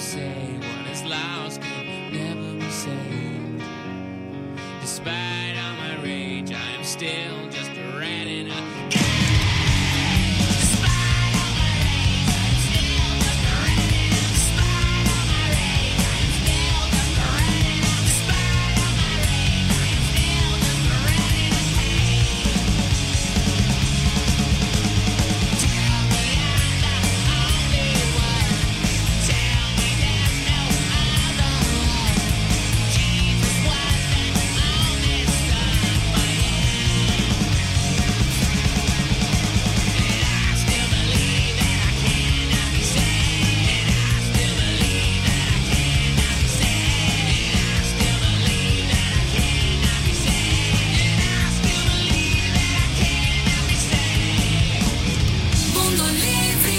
say what is lost can never be saved. Despite all my rage, I am still just a rat in a cage. Despite all my rage, I am still just a rat in a Despite all my rage, I am still just a rat in a Despite all my rage, I am still just a rat in a cage. Tell me I'm the only one. Tell me there's no other one. Jesus was an only son for you. And I still believe that I cannot be saved. And I still believe that I cannot be saved. And I still believe that I cannot be saved. And I still believe that I cannot be saved. Mondo Livri.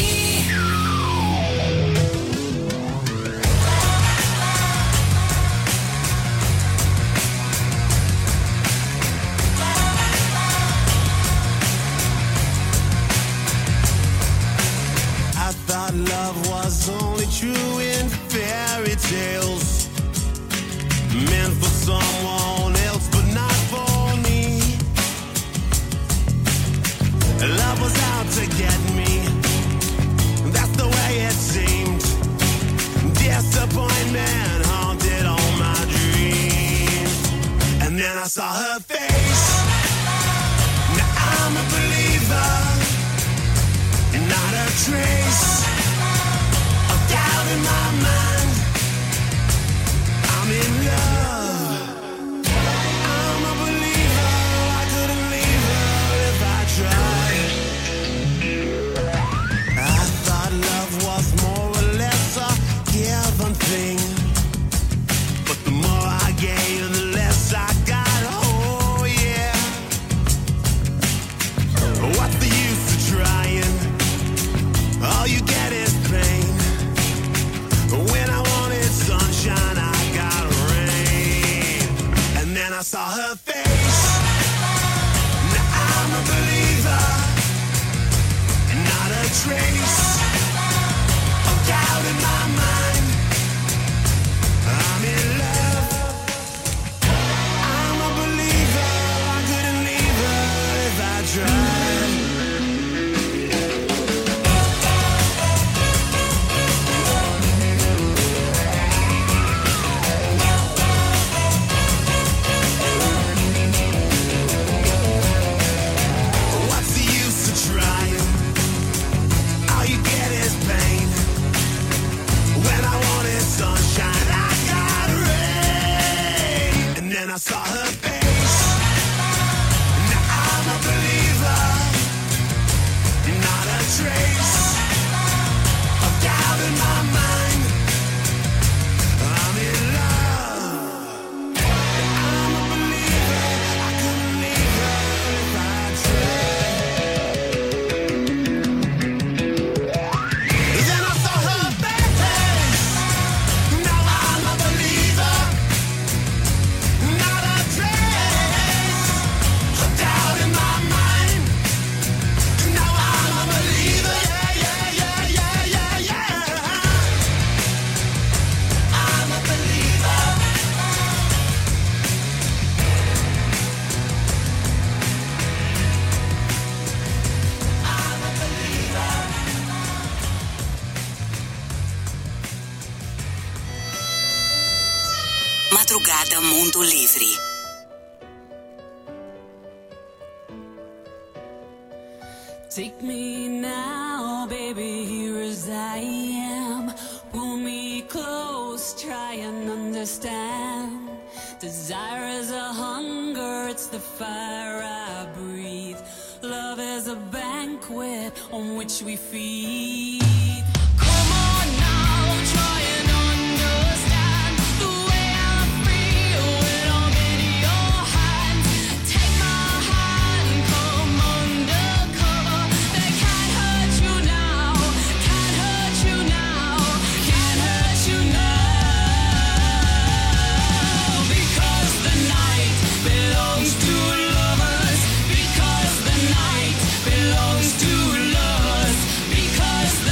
I thought love was only true in fairy tales, meant for someone else but not for me. Love was out to get me, that's the way it seemed. Disappointment haunted all my dreams. And then I saw her face. Now I'm a believer, not a trace of doubt in my mind. I'm in love. I'm a believer. I couldn't leave her if I tried. I thought love was more or less a given thing, but the more I gave, the less I got. Oh yeah. What's the use of trying? All you get is pain. When I wanted sunshine, I got rain. And then I saw her face. Now I'm a believer, not a trace of doubt in my mind. I'm in love. I'm a believer. I couldn't leave her if I tried. What's the use of trying? All you get is pain. When I wanted sunshine, I got rain. And then I saw her face. Now I'm a believer, not a trace of doubt in my mind. I'm in love. I'm a believer. I couldn't leave her if I tried. Then I saw her face. Now I'm a believer, not a trace of doubt in my mind. Now I'm a believer. Yeah, yeah, yeah, yeah, yeah, yeah. I'm a believer. I'm a believer. Madrugada Mundo Livre. Take me now, baby, here as I am. Pull me close, try and understand. Desire is a hunger, it's the fire I breathe. Love is a banquet on which we feed. Come on now, try and understand the way I feel when I'm in your hands. Take my hand, come undercover. They can't hurt you now, can't hurt you now, can't hurt you now. Because the night belongs to lovers. Because the night belongs to lovers. Because the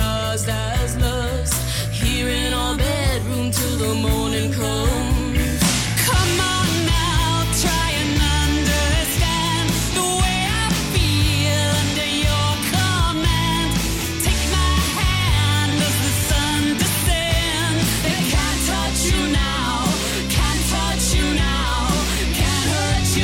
lost as lost. Here in our bedroom till the morning comes. Come on now, try and understand the way I feel under your command. Take my hand as the sun descends. They can't touch you now, can't touch you now, can't hurt you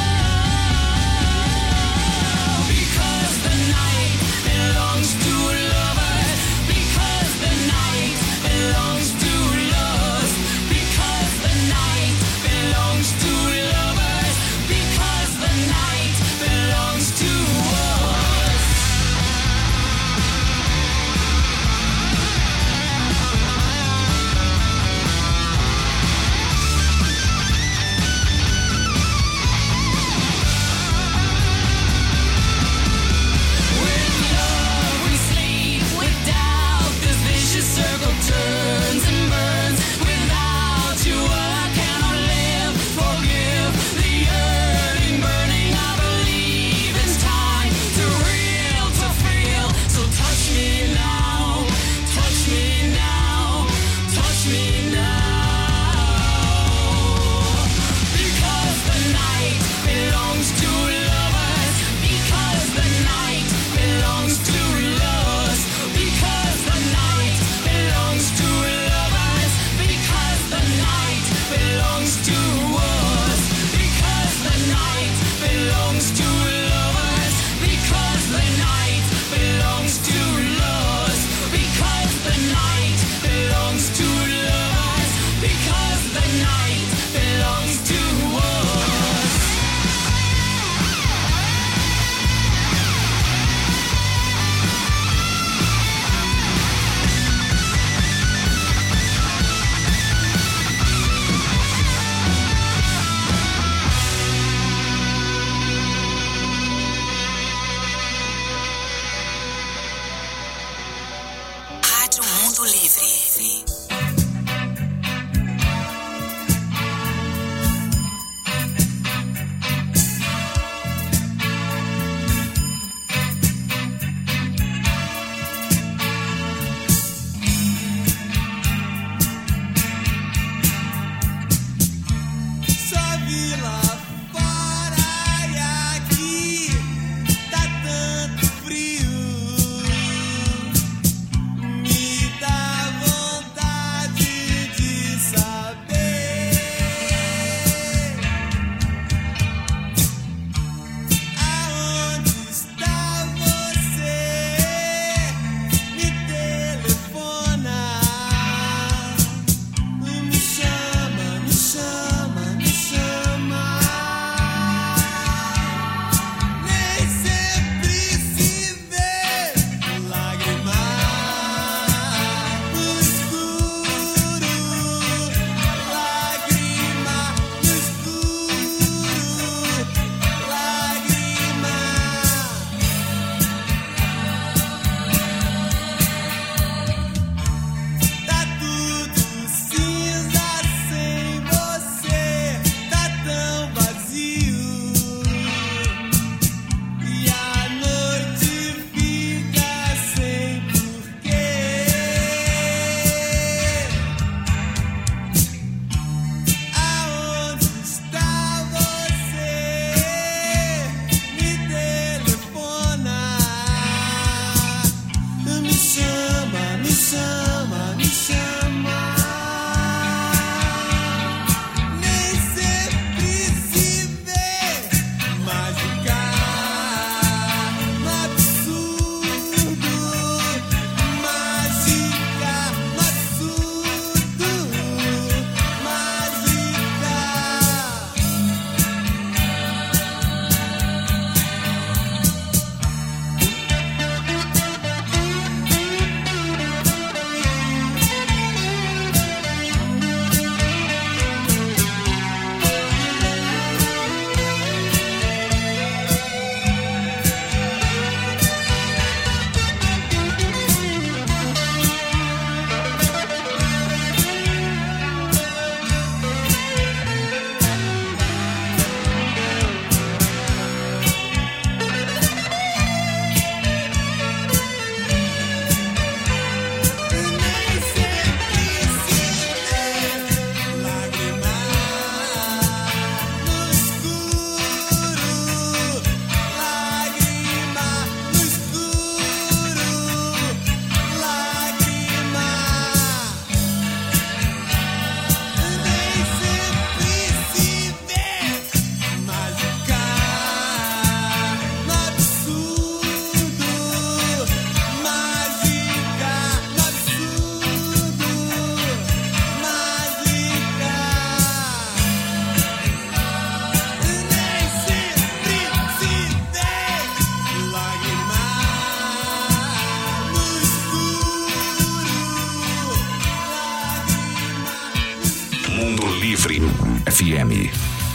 now. Because the night belongs to lovers. Because the night belongs to lovers. Because the night belongs to lovers. Because the night belongs to us. With love we sleep, with doubt this vicious circle turns and burns. Without you I cannot live. Forgive the yearning, burning. I believe it's time to real, to feel. So touch me now, touch me now, touch me now. Because the night belongs to lovers. Because the night belongs to lovers. Because the night belongs to lovers. Because the night belongs to us. Because the night belongs to lovers. Because the night belongs to us. Because the night belongs to lovers. Because the night belongs to us. Rádio Mundo Livre. Só vi lá fora e aqui tá tanto frio. Me dá vontade Livre FM.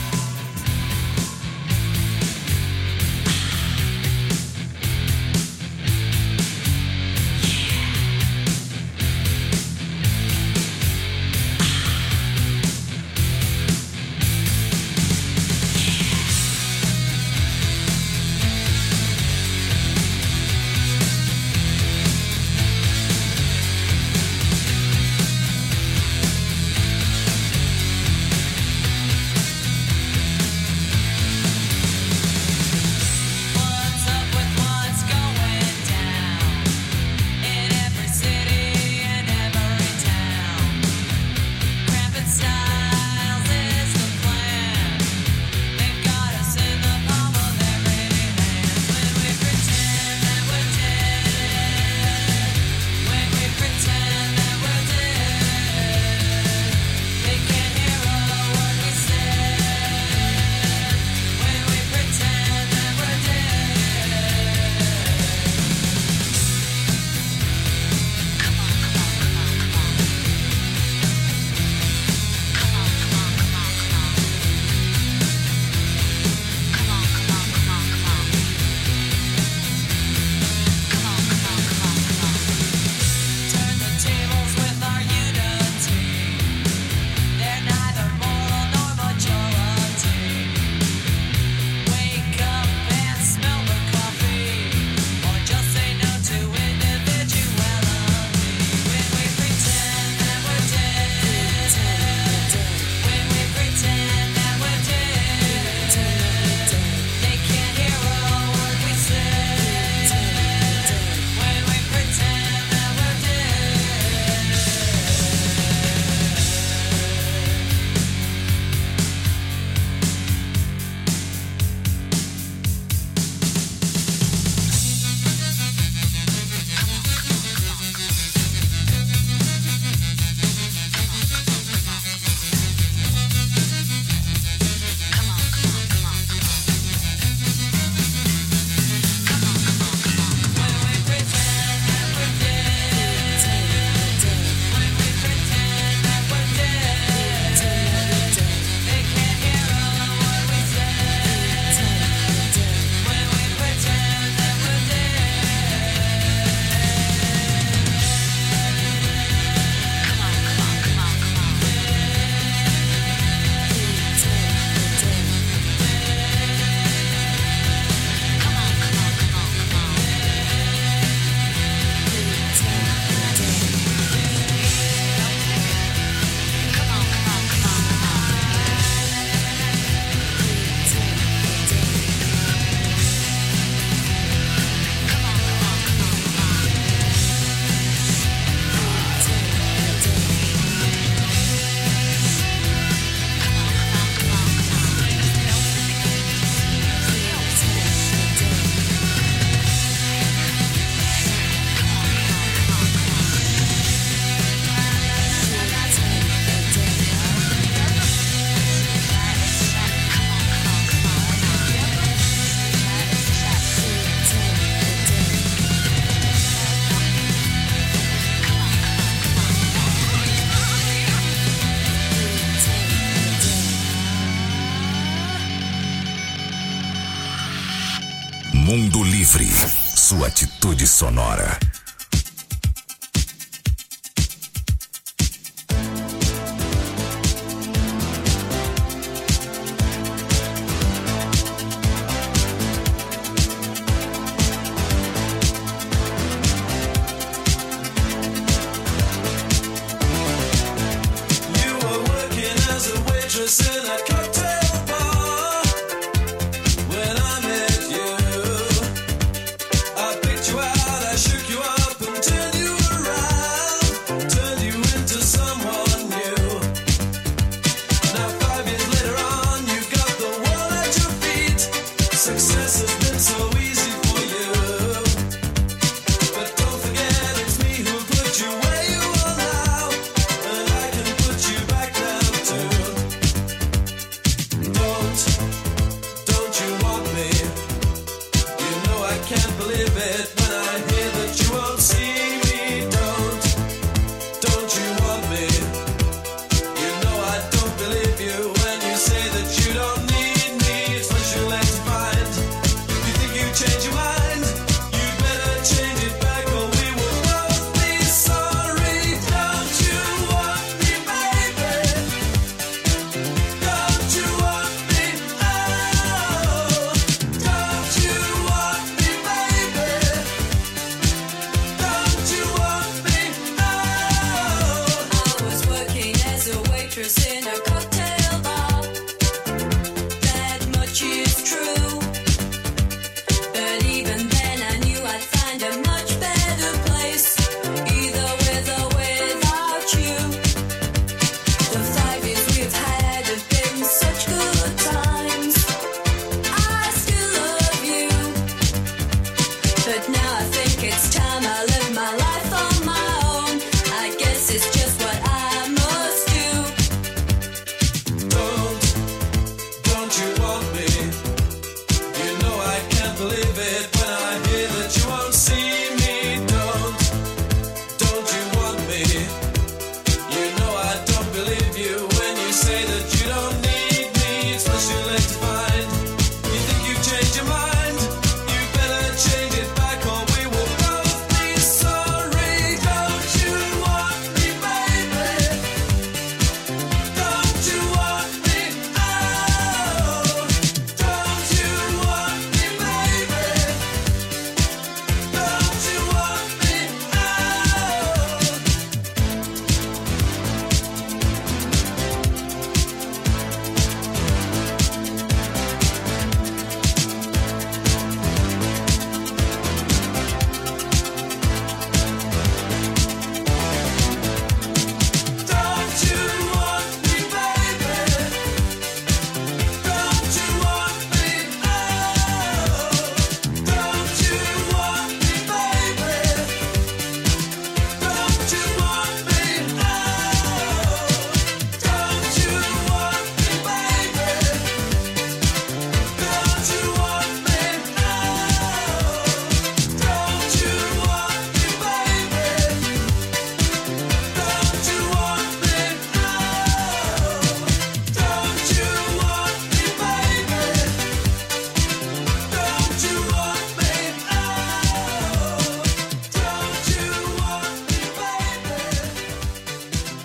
Mundo Livre, sua atitude sonora.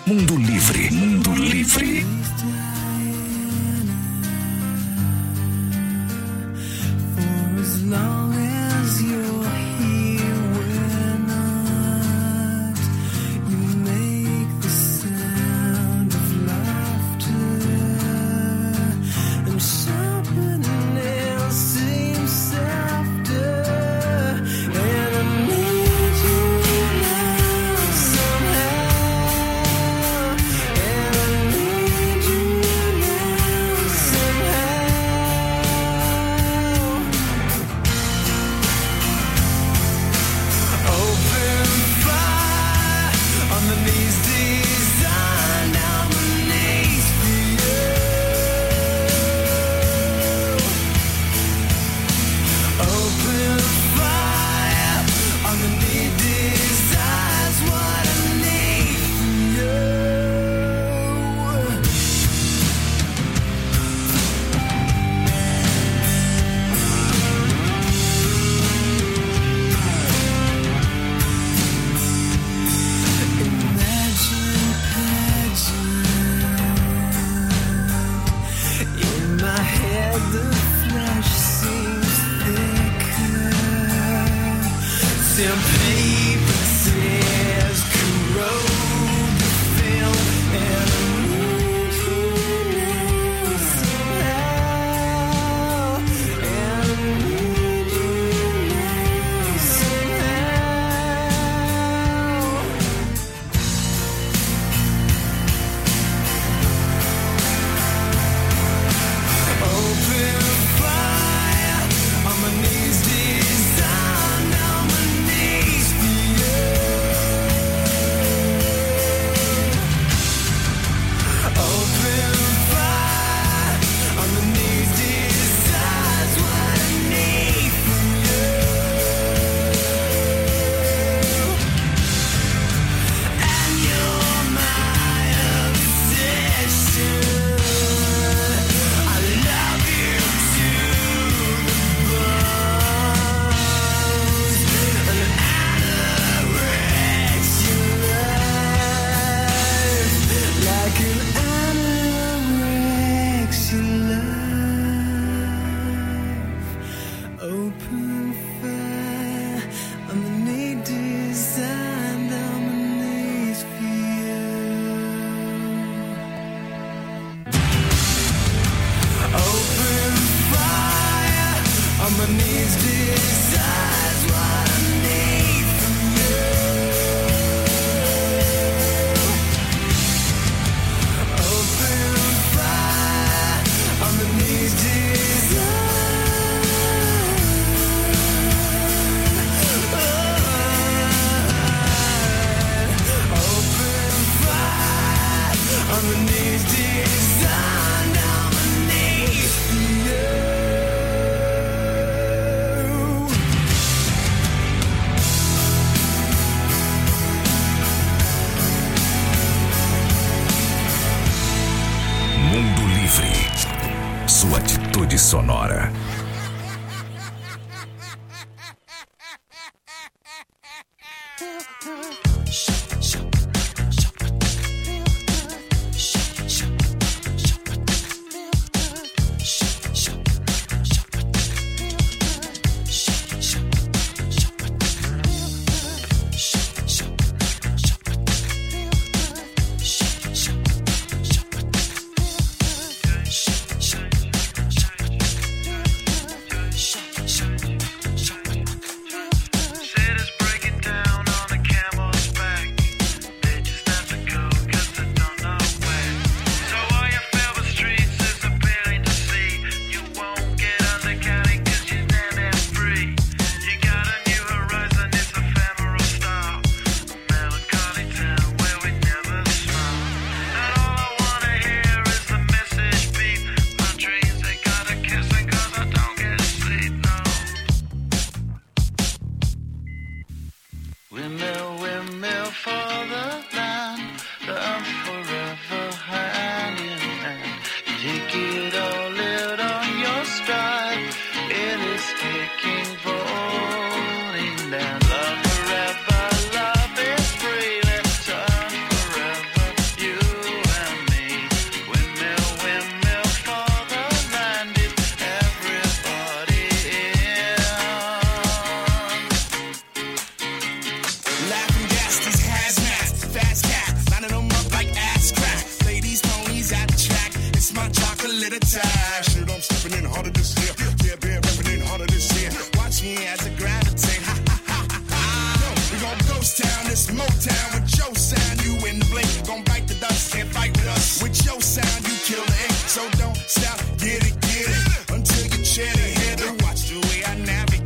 Mundo Livre. Mundo Livre. For as long as you're here, we're not. You make the sound of laughter, and sharper nails seem softer. And I need you now somehow. And I need you now somehow. Open fire on the knees designed on my knees for you. Open fire on the knee desires what I need from you. Imagine pageant. In my head the flesh seems thicker. Some paper tears corrode the film, and I need you now somehow. And I need you now somehow. Open fire on my knees designed on my knees for you. Open fire on the knees desires what I need from you. And you're my obsession. I love you to the bones. An anorexic life, like an anorexic life. Open fire on the knee designed on my knees for you. Open fire on my knees desires what I need from you. Open fire on the knees Open fire on the knees designed on my knees for you. Mundo Livre. Sua atitude sonora. Love forever, love is free. Let's turn forever. sanitize. Shit, I'm stepping in harder this year. Yeah, been repping in harder this year. Watch me as I gravitate. Ha ha ha ha. Yo, we gon' ghost town, this Motown with your sound. You in the blink, gon' bite the dust, can't fight with us. With your sound, you kill the ink. So don't stop, get it until you chin it hit and watch the way I navigate.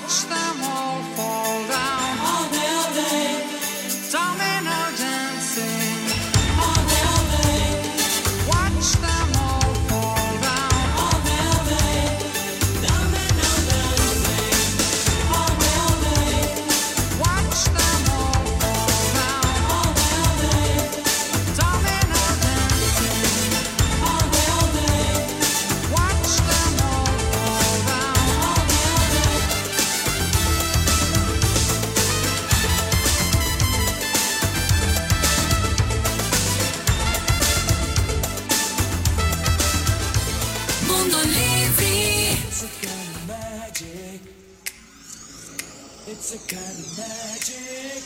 Watch them all fall down. All day. Domino dancing. All day. Watch them all fall down. All day. Domino dancing. All day. Watch them all fall down. All day. Domino dancing. All day. Watch them all fall down. All day. Mundo Livre. It's a kind of magic. It's a kind of magic.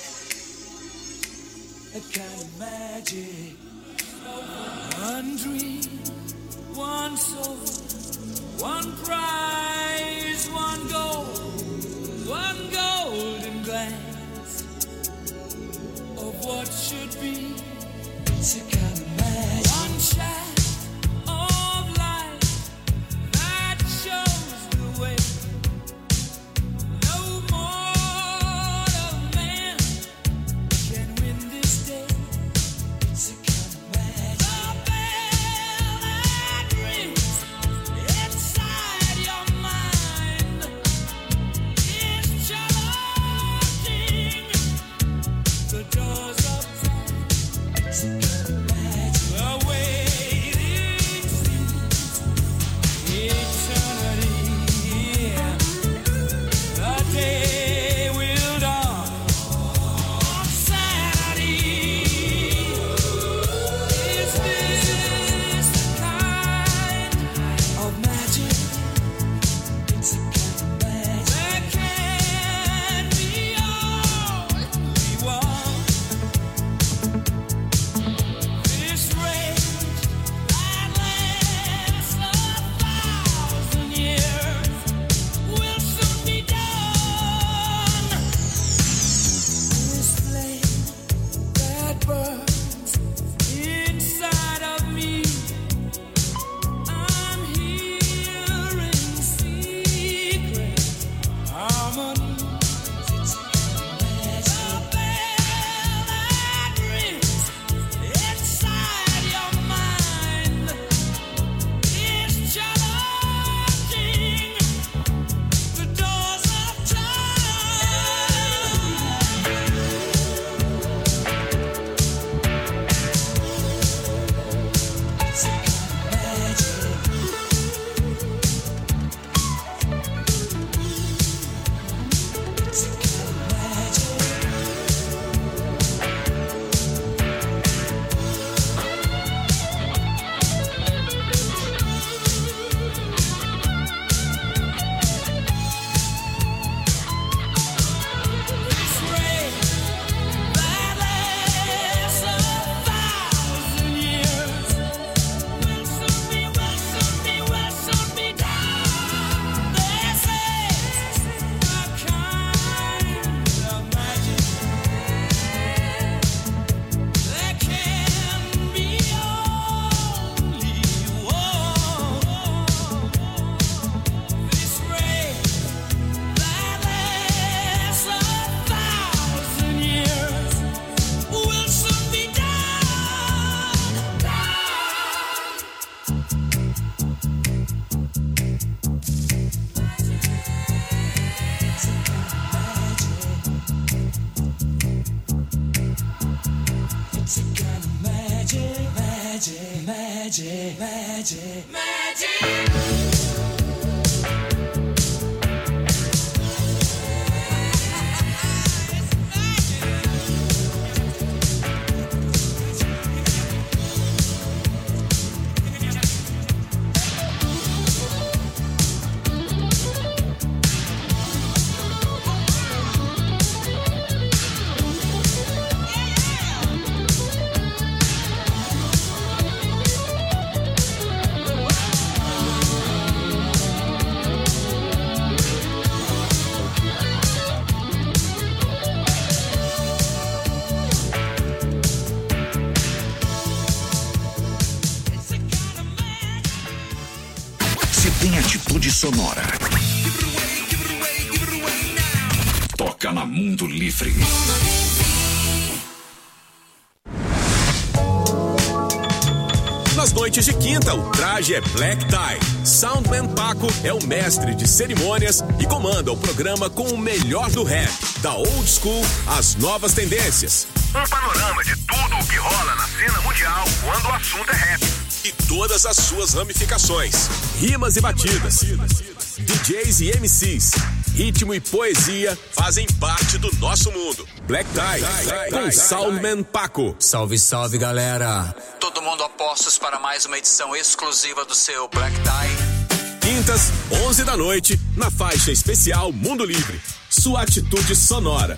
A kind of magic. One dream, one soul, one prize, one golden glance of what should be. It's a kind of magic. One shaft of light that shows the way. No mortal man can win this day. It's a kind of magic. The bell that rings inside your mind is challenging the doors of time. It's a kind of magic. The waiting seems eternity. The day will dawn on Saturday. Is this the kind of magic? It's a kind of magic. There can be only one. This rage that lasts 1,000 years will soon be done. This flame that burns inside of me, I'm hearing secret harmonies. It's a kind of magic. The bell that rings inside your mind is challenging the doors of time. It's a kind of magic. It's a kind of magic. This rain that lasts 1,000 years will soon be done. This is a kind of magic. There can be only one. This rain that lasts 1,000 years will soon be done. It's a kind of magic. It's a kind of magic, magic. Tem atitude sonora. Give it away Toca na Mundo Livre. Nas noites de quinta, o traje é Black Tie. Soundman Paco é o mestre de cerimônias e comanda o programa com o melhor do rap, da old school às novas tendências. Um panorama de tudo o que rola na cena mundial quando o assunto é rap. E todas as suas ramificações, rimas e batidas, DJs e MCs, ritmo e poesia fazem parte do nosso mundo. Black Tie, com Soundman Paco. Salve, salve, galera. Todo mundo a postos para mais uma edição exclusiva do seu Black Tie. Quintas, 11 da noite, na faixa especial Mundo Livre. Sua atitude sonora.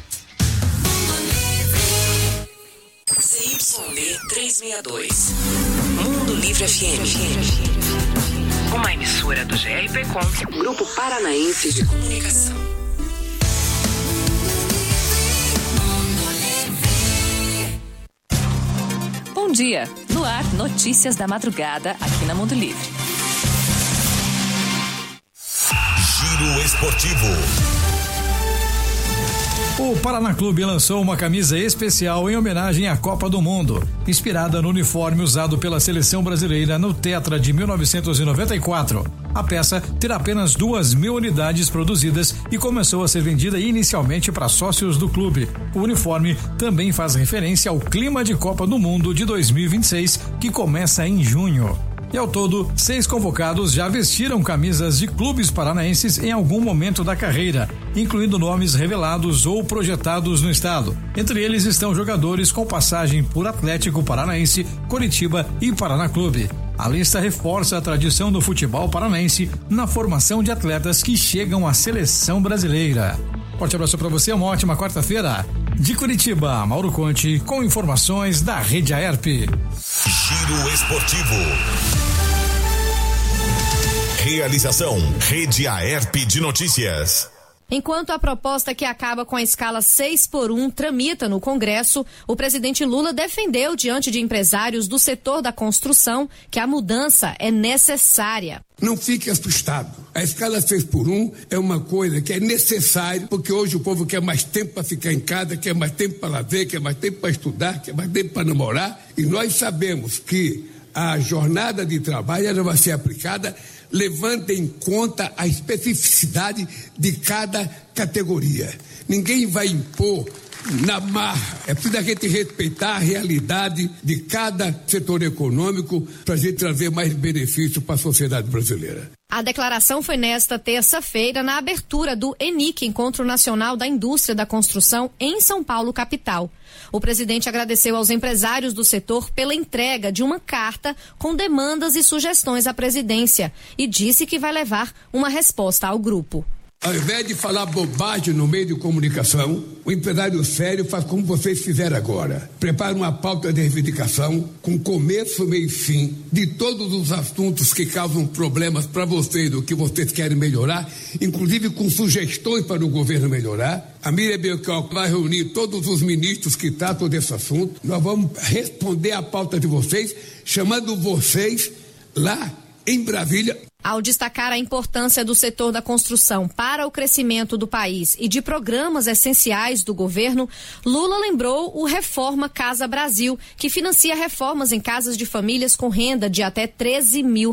CYB 362. Mundo Livre FM. Uma emissora do GRPcom, Grupo Paranaense de Comunicação. Bom dia. No ar, notícias da madrugada aqui na Mundo Livre. Giro Esportivo. O Paraná Clube lançou uma camisa especial em homenagem à Copa do Mundo, inspirada no uniforme usado pela seleção brasileira no Tetra de 1994. A peça terá apenas 2.000 unidades produzidas e começou a ser vendida inicialmente para sócios do clube. O uniforme também faz referência ao clima de Copa do Mundo de 2026, que começa em junho. E ao todo, 6 convocados já vestiram camisas de clubes paranaenses em algum momento da carreira, incluindo nomes revelados ou projetados no estado. Entre eles estão jogadores com passagem por Atlético Paranaense, Coritiba e Paraná Clube. A lista reforça a tradição do futebol paranaense na formação de atletas que chegam à seleção brasileira. Forte abraço para você, uma ótima quarta-feira. De Curitiba, Mauro Conte, com informações da Rede Aerp. Giro Esportivo. Realização Rede Aerp de Notícias. Enquanto a proposta que acaba com a escala 6x1 tramita no Congresso, o presidente Lula defendeu diante de empresários do setor da construção que a mudança é necessária. Não fique assustado. A escala 6x1 é uma coisa que é necessária, porque hoje o povo quer mais tempo para ficar em casa, quer mais tempo para lazer, quer mais tempo para estudar, quer mais tempo para namorar. E nós sabemos que a jornada de trabalho ela vai ser aplicada levando em conta a especificidade de cada categoria. Ninguém vai impor na marra. É preciso a gente respeitar a realidade de cada setor econômico para a gente trazer mais benefício para a sociedade brasileira. A declaração foi nesta terça-feira na abertura do ENIC, Encontro Nacional da Indústria da Construção, em São Paulo, capital. O presidente agradeceu aos empresários do setor pela entrega de uma carta com demandas e sugestões à presidência e disse que vai levar uma resposta ao grupo. Ao invés de falar bobagem no meio de comunicação, o empresário sério faz como vocês fizeram agora. Prepara uma pauta de reivindicação com começo, meio e fim de todos os assuntos que causam problemas para vocês, o que vocês querem melhorar, inclusive com sugestões para o governo melhorar. A Miriam Belchior vai reunir todos os ministros que tratam desse assunto. Nós vamos responder à pauta de vocês, chamando vocês lá em Brasília. Ao destacar a importância do setor da construção para o crescimento do país e de programas essenciais do governo, Lula lembrou o Reforma Casa Brasil, que financia reformas em casas de famílias com renda de até R$13 mil.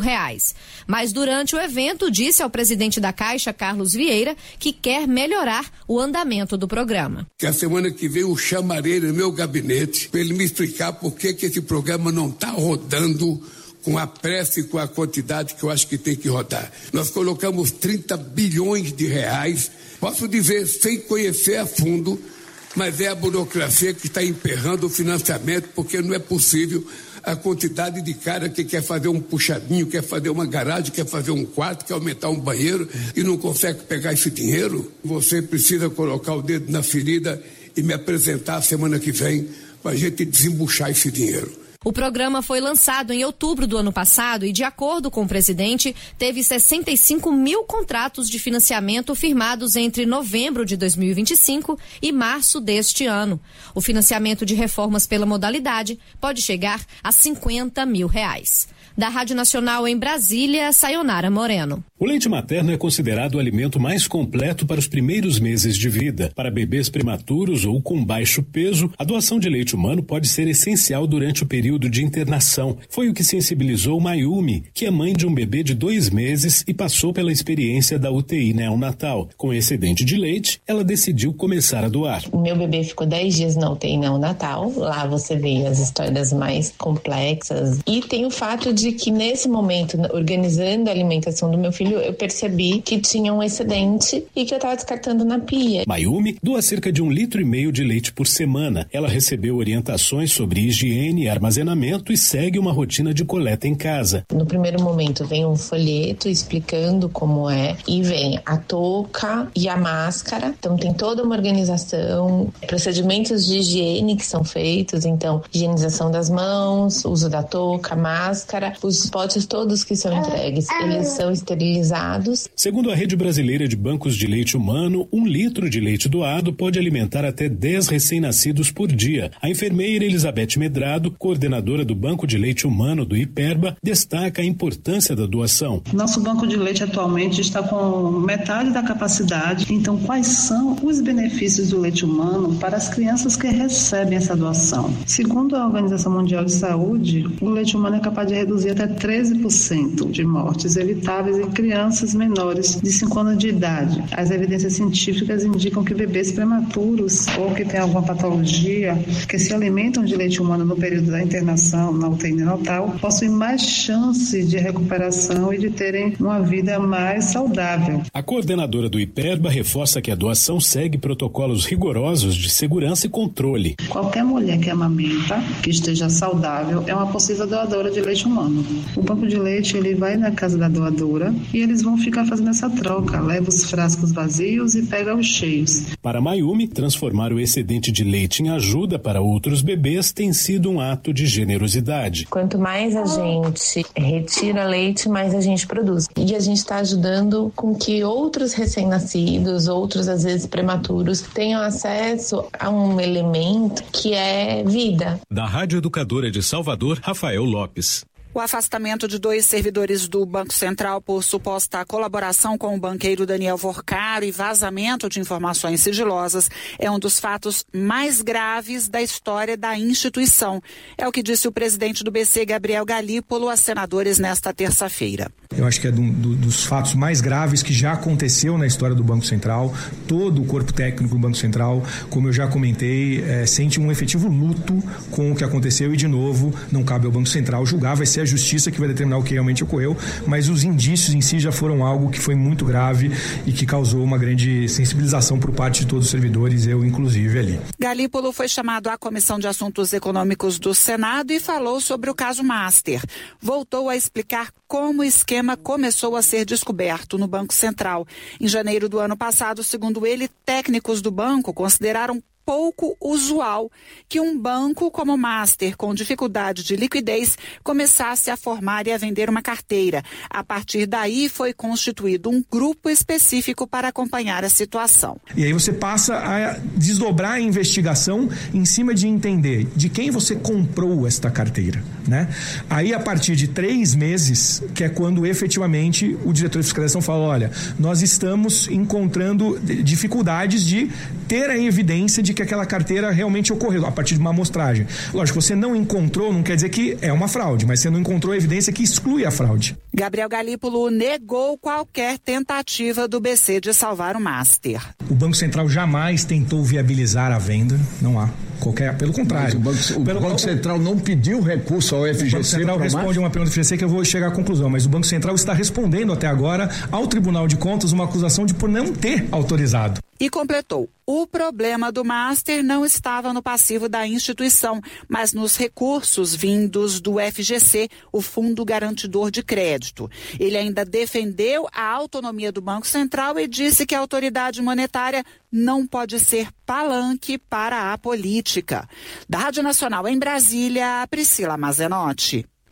Mas durante o evento disse ao presidente da Caixa, Carlos Vieira, que quer melhorar o andamento do programa. Que a semana que vem eu chamarei no meu gabinete para ele me explicar por que esse programa não está rodando com a pressa e com a quantidade que eu acho que tem que rodar. Nós colocamos 30 bilhões de reais, posso dizer sem conhecer a fundo, mas é a burocracia que está emperrando o financiamento, porque não é possível a quantidade de cara que quer fazer um puxadinho, quer fazer uma garagem, quer fazer um quarto, quer aumentar um banheiro e não consegue pegar esse dinheiro. Você precisa colocar o dedo na ferida e me apresentar a semana que vem para a gente desembuchar esse dinheiro. O programa foi lançado em outubro do ano passado e, de acordo com o presidente, teve 65 mil contratos de financiamento firmados entre novembro de 2025 e março deste ano. O financiamento de reformas pela modalidade pode chegar a R$50 mil. Da Rádio Nacional em Brasília, Sayonara Moreno. O leite materno é considerado o alimento mais completo para os primeiros meses de vida. Para bebês prematuros ou com baixo peso, a doação de leite humano pode ser essencial durante o período de internação. Foi o que sensibilizou Mayumi, que é mãe de um bebê de 2 meses e passou pela experiência da UTI neonatal. Com excedente de leite, ela decidiu começar a doar. O meu bebê ficou 10 dias na UTI neonatal. Lá você vê as histórias mais complexas. E tem o fato de que nesse momento, organizando a alimentação do meu filho, eu percebi que tinha um excedente e que eu estava descartando na pia. Mayumi doa cerca de 1,5 litro de leite por semana. Ela recebeu orientações sobre higiene e armazenamento e segue uma rotina de coleta em casa. No primeiro momento vem um folheto explicando como é e vem a touca e a máscara. Então tem toda uma organização, procedimentos de higiene que são feitos, então higienização das mãos, uso da touca, máscara, os potes todos que são entregues, eles são esterilizados. Segundo a Rede Brasileira de Bancos de Leite Humano, 1 litro de leite doado pode alimentar até 10 recém-nascidos por dia. A enfermeira Elizabeth Medrado, coordenadora do Banco de Leite Humano do IPERBA, destaca a importância da doação. Nosso banco de leite atualmente está com metade da capacidade. Então, quais são os benefícios do leite humano para as crianças que recebem essa doação? Segundo a Organização Mundial de Saúde, o leite humano é capaz de reduzir até 13% de mortes evitáveis em crianças menores de 5 anos de idade. As evidências científicas indicam que bebês prematuros ou que têm alguma patologia que se alimentam de leite humano no período da internação na UTI neonatal possuem mais chance de recuperação e de terem uma vida mais saudável. A coordenadora do IPERBA reforça que a doação segue protocolos rigorosos de segurança e controle. Qualquer mulher que amamenta, que esteja saudável, é uma possível doadora de leite humano. O banco de leite ele vai na casa da doadora e eles vão ficar fazendo essa troca, leva os frascos vazios e pega os cheios. Para Mayumi, transformar o excedente de leite em ajuda para outros bebês tem sido um ato de generosidade. Quanto mais a gente retira leite, mais a gente produz. E a gente está ajudando com que outros recém-nascidos, outros às vezes prematuros, tenham acesso a um elemento que é vida. Da Rádio Educadora de Salvador, Rafael Lopes. O afastamento de 2 servidores do Banco Central por suposta colaboração com o banqueiro Daniel Vorcaro e vazamento de informações sigilosas é um dos fatos mais graves da história da instituição. É o que disse o presidente do BC, Gabriel Galípolo, a senadores nesta terça-feira. Eu acho que é dos fatos mais graves que já aconteceu na história do Banco Central. Todo o corpo técnico do Banco Central, como eu já comentei, sente um efetivo luto com o que aconteceu e, de novo, não cabe ao Banco Central julgar, vai ser a justiça que vai determinar o que realmente ocorreu, mas os indícios em si já foram algo que foi muito grave e que causou uma grande sensibilização por parte de todos os servidores, eu inclusive ali. Galípolo foi chamado à Comissão de Assuntos Econômicos do Senado e falou sobre o caso Master. Voltou a explicar como o esquema começou a ser descoberto no Banco Central. Em janeiro do ano passado, segundo ele, técnicos do banco consideraram pouco usual que um banco como o Master, com dificuldade de liquidez, começasse a formar e a vender uma carteira. A partir daí, foi constituído um grupo específico para acompanhar a situação. E aí você passa a desdobrar a investigação em cima de entender de quem você comprou esta carteira, né? Aí, a partir de 3 meses, que é quando efetivamente o diretor de fiscalização fala, olha, nós estamos encontrando dificuldades de ter a evidência de que aquela carteira realmente ocorreu, a partir de uma amostragem. Lógico, você não encontrou, não quer dizer que é uma fraude, mas você não encontrou a evidência que exclui a fraude. Gabriel Galípolo negou qualquer tentativa do BC de salvar o Master. O Banco Central jamais tentou viabilizar a venda, não há. Pelo contrário. O Banco Central não pediu recurso ao FGC. O Banco Central responde uma pergunta do FGC que eu vou chegar à conclusão, mas o Banco Central está respondendo até agora ao Tribunal de Contas uma acusação por não ter autorizado. E completou, o problema do Master não estava no passivo da instituição, mas nos recursos vindos do FGC, o Fundo Garantidor de Crédito. Ele ainda defendeu a autonomia do Banco Central e disse que a autoridade monetária não pode ser palanque para a política. Da Rádio Nacional em Brasília, Priscila Mazenotti.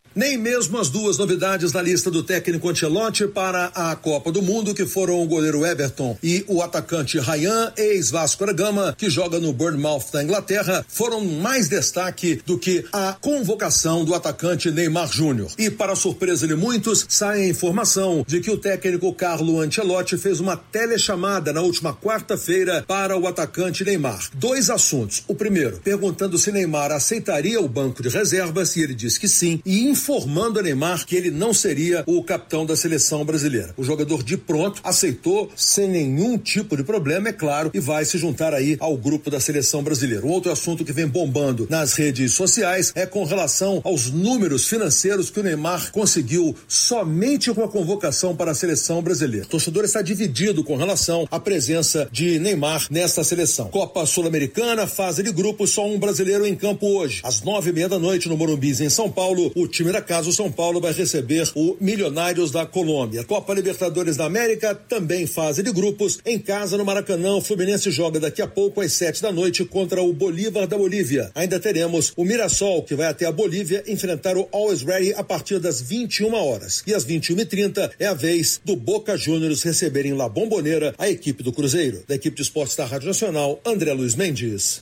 Nem mesmo as duas novidades na lista do técnico Ancelotti para a Copa do Mundo, que foram o goleiro Everton e o atacante Ryan, ex-Vasco da Gama, que joga no Bournemouth da Inglaterra, foram mais destaque do que a convocação do atacante Neymar Júnior. E para surpresa de muitos, sai a informação de que o técnico Carlo Ancelotti fez uma telechamada na última quarta-feira para o atacante Neymar. 2 assuntos. O primeiro, perguntando se Neymar aceitaria o banco de reservas, e ele disse que sim, e informando a Neymar que ele não seria o capitão da seleção brasileira. O jogador de pronto aceitou sem nenhum tipo de problema, é claro, e vai se juntar aí ao grupo da seleção brasileira. Um outro assunto que vem bombando nas redes sociais é com relação aos números financeiros que o Neymar conseguiu somente com a convocação para a seleção brasileira. O torcedor está dividido com relação à presença de Neymar nesta seleção. Copa Sul-Americana, fase de grupos, só um brasileiro em campo hoje. Às 9:30 da noite no Morumbi, em São Paulo, o time da casa, o São Paulo, vai receber o Milionários da Colômbia. Copa Libertadores da América, também fase de grupos. Em casa, no Maracanã, o Fluminense joga daqui a pouco às 7 da noite contra o Bolívar da Bolívia. Ainda teremos o Mirassol, que vai até a Bolívia enfrentar o Always Ready a partir das 21 horas. E às 21h30 é a vez do Boca Juniors receberem La Bombonera a equipe do Cruzeiro. Da equipe de esportes da Rádio Nacional, André Luiz Mendes.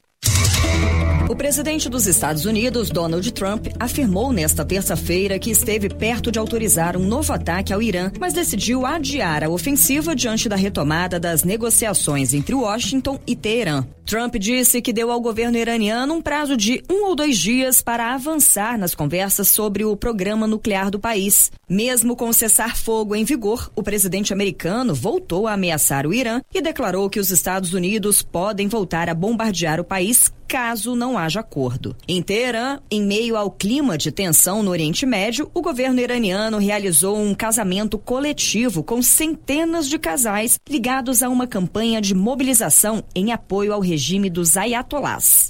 O presidente dos Estados Unidos, Donald Trump, afirmou nesta terça-feira que esteve perto de autorizar um novo ataque ao Irã, mas decidiu adiar a ofensiva diante da retomada das negociações entre Washington e Teherã. Trump disse que deu ao governo iraniano um prazo de 1 ou 2 dias para avançar nas conversas sobre o programa nuclear do país. Mesmo com o cessar-fogo em vigor, o presidente americano voltou a ameaçar o Irã e declarou que os Estados Unidos podem voltar a bombardear o país caso não haja acordo. Em Teherã, em meio ao clima de tensão no Oriente Médio, o governo iraniano realizou um casamento coletivo com centenas de casais ligados a uma campanha de mobilização em apoio ao regime dos ayatolás.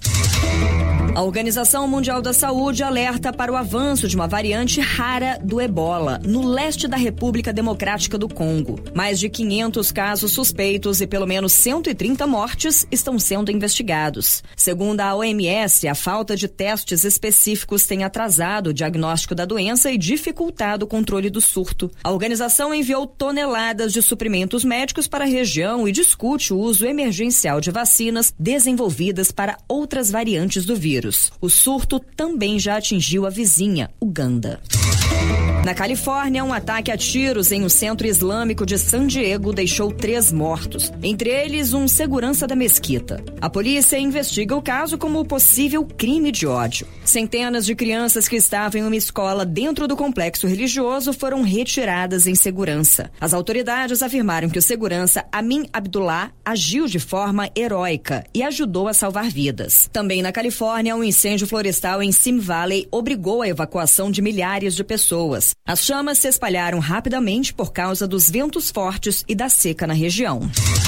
A Organização Mundial da Saúde alerta para o avanço de uma variante rara do ebola no leste da República Democrática do Congo. Mais de 500 casos suspeitos e pelo menos 130 mortes estão sendo investigados. Segundo a OMS, a falta de testes específicos tem atrasado o diagnóstico da doença e dificultado o controle do surto. A organização enviou toneladas de suprimentos médicos para a região e discute o uso emergencial de vacinas desenvolvidas para outras variantes do vírus. O surto também já atingiu a vizinha, Uganda. Na Califórnia, um ataque a tiros em um centro islâmico de San Diego deixou 3 mortos, entre eles um segurança da mesquita. A polícia investiga o caso como possível crime de ódio. Centenas de crianças que estavam em uma escola dentro do complexo religioso foram retiradas em segurança. As autoridades afirmaram que o segurança Amin Abdullah agiu de forma heróica e ajudou a salvar vidas. Também na Califórnia, um incêndio florestal em Sim Valley obrigou a evacuação de milhares de pessoas. As chamas se espalharam rapidamente por causa dos ventos fortes e da seca na região.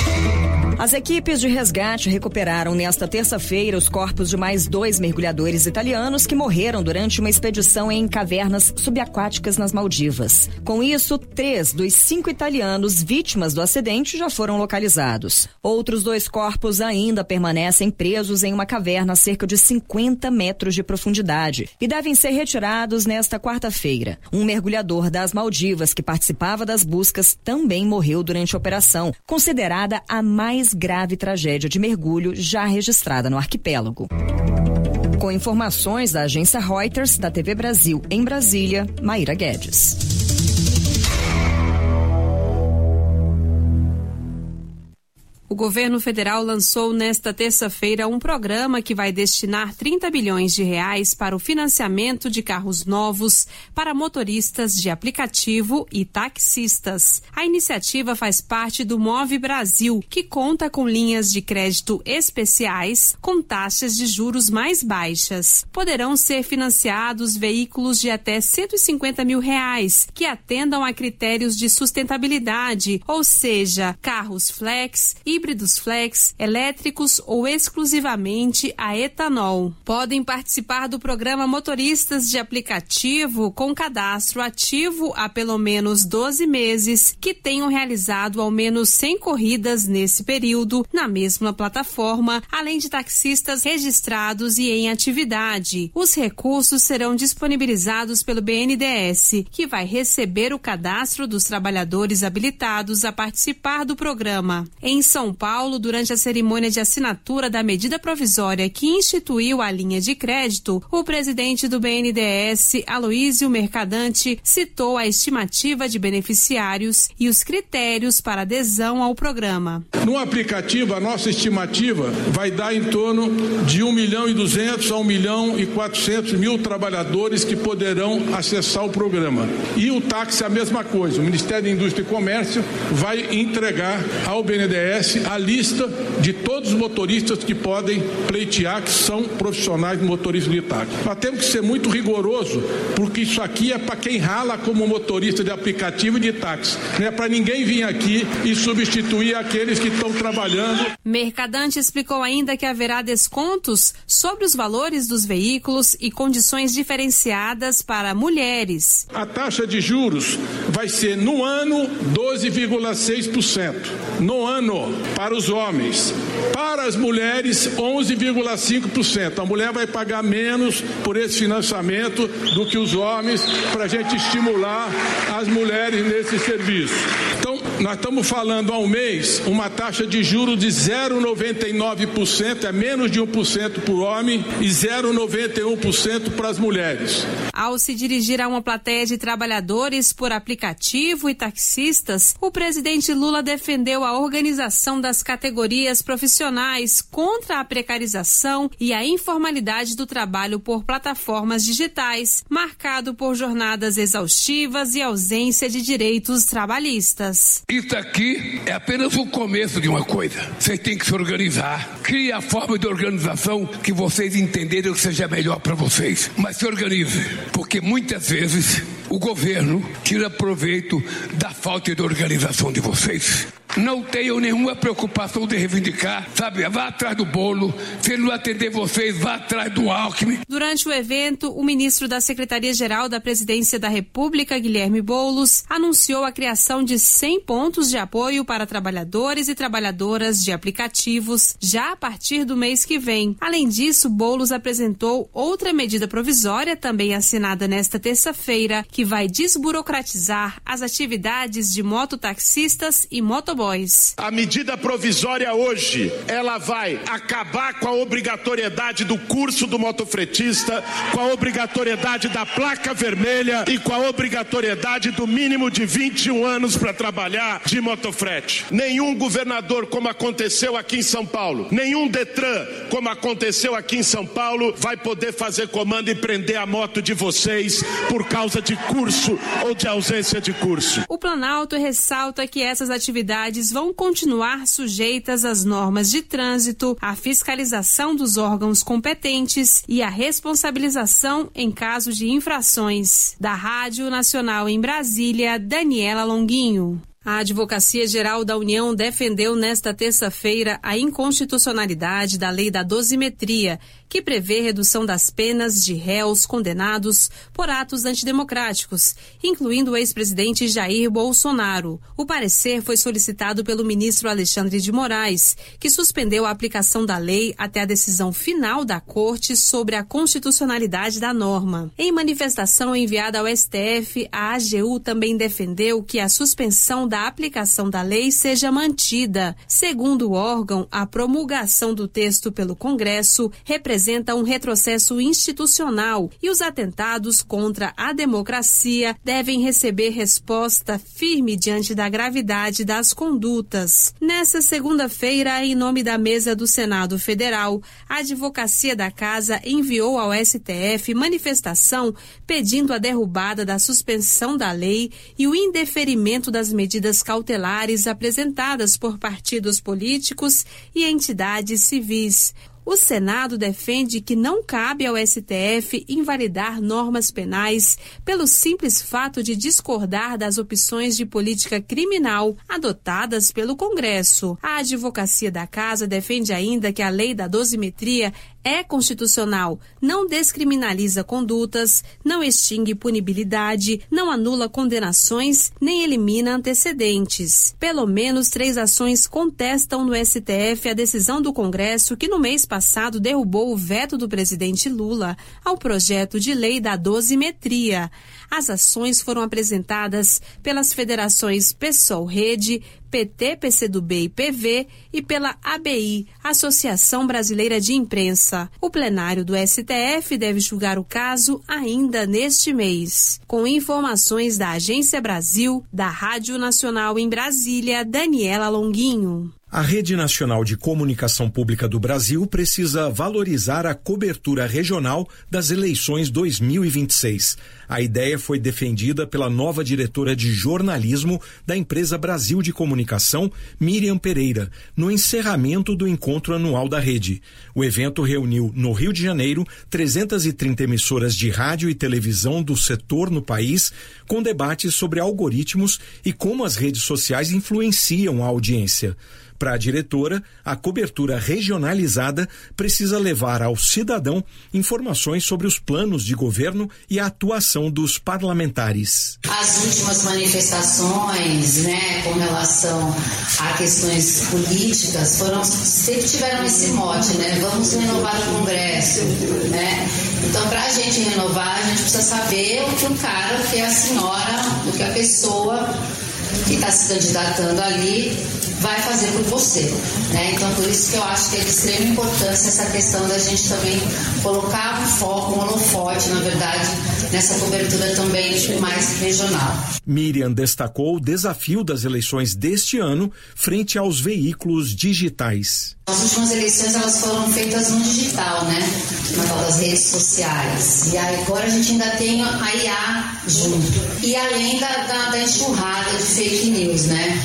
As equipes de resgate recuperaram nesta terça-feira os corpos de mais 2 mergulhadores italianos que morreram durante uma expedição em cavernas subaquáticas nas Maldivas. Com isso, 3 dos 5 italianos vítimas do acidente já foram localizados. Outros 2 corpos ainda permanecem presos em uma caverna a cerca de 50 metros de profundidade e devem ser retirados nesta quarta-feira. Um mergulhador das Maldivas que participava das buscas também morreu durante a operação, considerada a mais grave tragédia de mergulho já registrada no arquipélago. Com informações da agência Reuters, da TV Brasil em Brasília, Maíra Guedes. O governo federal lançou nesta terça-feira um programa que vai destinar 30 bilhões de reais para o financiamento de carros novos para motoristas de aplicativo e taxistas. A iniciativa faz parte do Move Brasil, que conta com linhas de crédito especiais com taxas de juros mais baixas. Poderão ser financiados veículos de até R$150 mil, que atendam a critérios de sustentabilidade, ou seja, carros flex, híbridos flex, elétricos ou exclusivamente a etanol. Podem participar do programa motoristas de aplicativo com cadastro ativo há pelo menos 12 meses, que tenham realizado ao menos 100 corridas nesse período na mesma plataforma, além de taxistas registrados e em atividade. Os recursos serão disponibilizados pelo BNDES, que vai receber o cadastro dos trabalhadores habilitados a participar do programa. Em São Paulo, durante a cerimônia de assinatura da medida provisória que instituiu a linha de crédito, o presidente do BNDES, Aloísio Mercadante, citou a estimativa de beneficiários e os critérios para adesão ao programa. No aplicativo, a nossa estimativa vai dar em torno de 1.200.000 a 1.400.000 trabalhadores que poderão acessar o programa. E o táxi é a mesma coisa. O Ministério da Indústria e Comércio vai entregar ao BNDES a lista de todos os motoristas que podem pleitear, que são profissionais motoristas de táxi. Nós temos que ser muito rigoroso, porque isso aqui é para quem rala como motorista de aplicativo e de táxi. Não é para ninguém vir aqui e substituir aqueles que estão trabalhando. Mercadante explicou ainda que haverá descontos sobre os valores dos veículos e condições diferenciadas para mulheres. A taxa de juros vai ser no ano 12,6%. No ano para os homens. Para as mulheres, 11,5%. A mulher vai pagar menos por esse financiamento do que os homens, para a gente estimular as mulheres nesse serviço. Então, nós estamos falando ao mês uma taxa de juros de 0,99%, é menos de 1% por homem, e 0,91% para as mulheres. Ao se dirigir a uma plateia de trabalhadores por aplicativo e taxistas, o presidente Lula defendeu a organização das categorias profissionais contra a precarização e a informalidade do trabalho por plataformas digitais, marcado por jornadas exaustivas e ausência de direitos trabalhistas. Isso aqui é apenas o começo de uma coisa. Vocês têm que se organizar. Crie a forma de organização que vocês entenderem que seja melhor para vocês. Mas se organize, porque muitas vezes o governo tira proveito da falta de organização de vocês. Não tenham nenhuma preocupação de reivindicar, sabe? Vá atrás do bolo, se ele não atender vocês, vá atrás do Alckmin. Durante o evento, o ministro da Secretaria-Geral da Presidência da República, Guilherme Boulos, anunciou a criação de 100 pontos de apoio para trabalhadores e trabalhadoras de aplicativos, já a partir do mês que vem. Além disso, Boulos apresentou outra medida provisória, também assinada nesta terça-feira, que vai desburocratizar as atividades de mototaxistas e motoboys. A medida provisória hoje, ela vai acabar com a obrigatoriedade do curso do motofretista, com a obrigatoriedade da placa vermelha e com a obrigatoriedade do mínimo de 21 anos para trabalhar de motofrete. Nenhum governador, como aconteceu aqui em São Paulo, nenhum Detran, como aconteceu aqui em São Paulo, vai poder fazer comando e prender a moto de vocês por causa de curso ou de ausência de curso. O Planalto ressalta que essas atividades vão continuar sujeitas às normas de trânsito, à fiscalização dos órgãos competentes e à responsabilização em caso de infrações. Da Rádio Nacional em Brasília, Daniela Longuinho. A Advocacia Geral da União defendeu nesta terça-feira a inconstitucionalidade da Lei da Dosimetria, que prevê redução das penas de réus condenados por atos antidemocráticos, incluindo o ex-presidente Jair Bolsonaro. O parecer foi solicitado pelo ministro Alexandre de Moraes, que suspendeu a aplicação da lei até a decisão final da Corte sobre a constitucionalidade da norma. Em manifestação enviada ao STF, a AGU também defendeu que a suspensão da aplicação da lei seja mantida. Segundo o órgão, a promulgação do texto pelo Congresso representa um retrocesso institucional e os atentados contra a democracia devem receber resposta firme diante da gravidade das condutas. Nessa segunda-feira, em nome da mesa do Senado Federal, a Advocacia da Casa enviou ao STF manifestação pedindo a derrubada da suspensão da lei e o indeferimento das medidas cautelares apresentadas por partidos políticos e entidades civis. O Senado defende que não cabe ao STF invalidar normas penais pelo simples fato de discordar das opções de política criminal adotadas pelo Congresso. A advocacia da Casa defende ainda que a lei da dosimetria é constitucional, não descriminaliza condutas, não extingue punibilidade, não anula condenações, nem elimina antecedentes. Pelo menos 3 ações contestam no STF a decisão do Congresso que no mês passado derrubou o veto do presidente Lula ao projeto de lei da dosimetria. As ações foram apresentadas pelas federações PSOL-Rede, PT, PCdoB e PV e pela ABI, Associação Brasileira de Imprensa. O plenário do STF deve julgar o caso ainda neste mês. Com informações da Agência Brasil, da Rádio Nacional em Brasília, Daniela Longuinho. A Rede Nacional de Comunicação Pública do Brasil precisa valorizar a cobertura regional das eleições 2026. A ideia foi defendida pela nova diretora de jornalismo da empresa Brasil de Comunicação, Miriam Pereira, no encerramento do encontro anual da rede. O evento reuniu, no Rio de Janeiro, 330 emissoras de rádio e televisão do setor no país, com debates sobre algoritmos e como as redes sociais influenciam a audiência. Para a diretora, a cobertura regionalizada precisa levar ao cidadão informações sobre os planos de governo e a atuação dos parlamentares. As últimas manifestações, com relação a questões políticas, sempre tiveram esse mote, vamos renovar o Congresso, Então, para a gente renovar, a gente precisa saber o que o cara, o que a senhora, o que a pessoa que está se candidatando ali vai fazer por você, Então, por isso que eu acho que é de extrema importância essa questão da gente também colocar um foco, um holofote, na verdade, nessa cobertura também mais regional. Miriam destacou o desafio das eleições deste ano frente aos veículos digitais. As últimas eleições elas foram feitas no digital, na tal das redes sociais. E agora a gente ainda tem a IA junto. E além da enxurrada de fake news,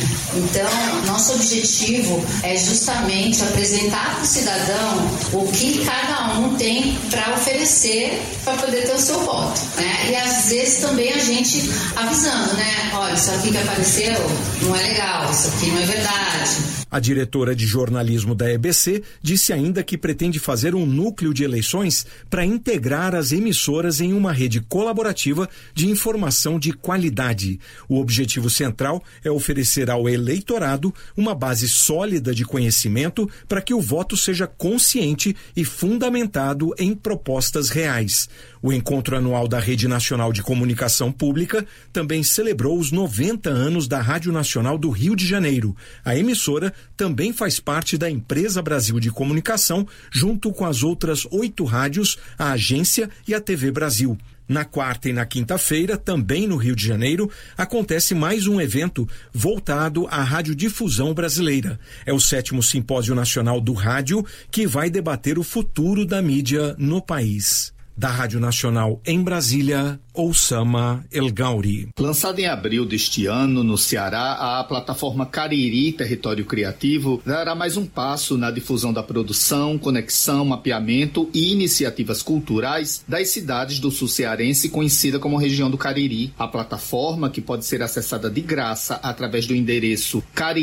Então, nosso objetivo é justamente apresentar para o cidadão o que cada um tem para oferecer para poder ter o seu voto, E às vezes também a gente avisando, Olha, isso aqui que apareceu não é legal, isso aqui não é verdade. A diretora de jornalismo da EBC disse ainda que pretende fazer um núcleo de eleições para integrar as emissoras em uma rede colaborativa de informação de qualidade. O objetivo central é oferecer ao eleitorado uma base sólida de conhecimento para que o voto seja consciente e fundamentado em propostas reais. O encontro anual da Rede Nacional de Comunicação Pública também celebrou os 90 anos da Rádio Nacional do Rio de Janeiro. A emissora também faz parte da Empresa Brasil de Comunicação, junto com as outras 8 rádios, a agência e a TV Brasil. Na quarta e na quinta-feira, também no Rio de Janeiro, acontece mais um evento voltado à radiodifusão brasileira. É o 7º Simpósio Nacional do Rádio, que vai debater o futuro da mídia no país. Da Rádio Nacional em Brasília, Oussama El Gauri. Lançada em abril deste ano no Ceará, a plataforma Cariri Território Criativo dará mais um passo na difusão da produção, conexão, mapeamento e iniciativas culturais das cidades do sul cearense, conhecida como região do Cariri. A plataforma, que pode ser acessada de graça através do endereço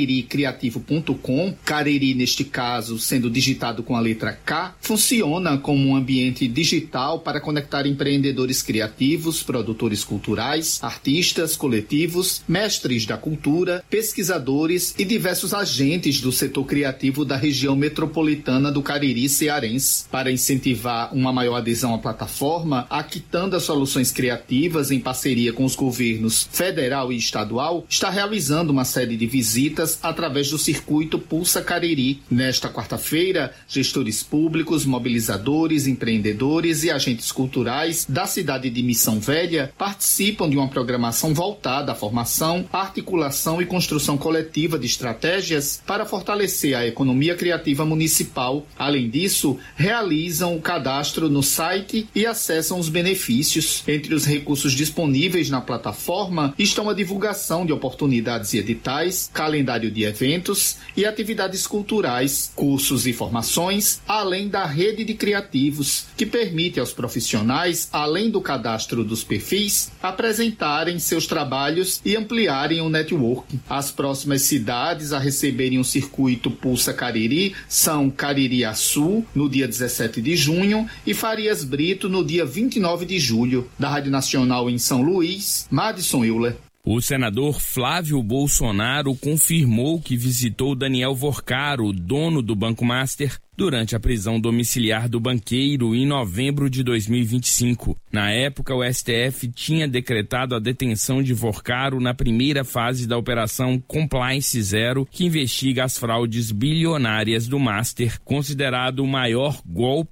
cariricriativo.com, Cariri neste caso sendo digitado com a letra K, funciona como um ambiente digital para conectar empreendedores criativos, produtores culturais, artistas, coletivos, mestres da cultura, pesquisadores e diversos agentes do setor criativo da região metropolitana do Cariri cearense. Para incentivar uma maior adesão à plataforma, a Quitanda Soluções Criativas, em parceria com os governos federal e estadual, está realizando uma série de visitas através do circuito Pulsa Cariri. Nesta quarta-feira, gestores públicos, mobilizadores, empreendedores e agentes agentes culturais da cidade de Missão Velha participam de uma programação voltada à formação, articulação e construção coletiva de estratégias para fortalecer a economia criativa municipal. Além disso, realizam o cadastro no site e acessam os benefícios. Entre os recursos disponíveis na plataforma estão a divulgação de oportunidades e editais, calendário de eventos e atividades culturais, cursos e formações, além da rede de criativos, que permite aos profissionais, além do cadastro dos perfis, apresentarem seus trabalhos e ampliarem o network. As próximas cidades a receberem o circuito Pulsa Cariri são Caririaçu, no dia 17 de junho, e Farias Brito, no dia 29 de julho. Da Rádio Nacional em São Luís, Madison Euler. O senador Flávio Bolsonaro confirmou que visitou Daniel Vorcaro, dono do Banco Master, durante a prisão domiciliar do banqueiro em novembro de 2025. Na época, o STF tinha decretado a detenção de Vorcaro na primeira fase da Operação Compliance Zero, que investiga as fraudes bilionárias do Master, considerado o maior golpe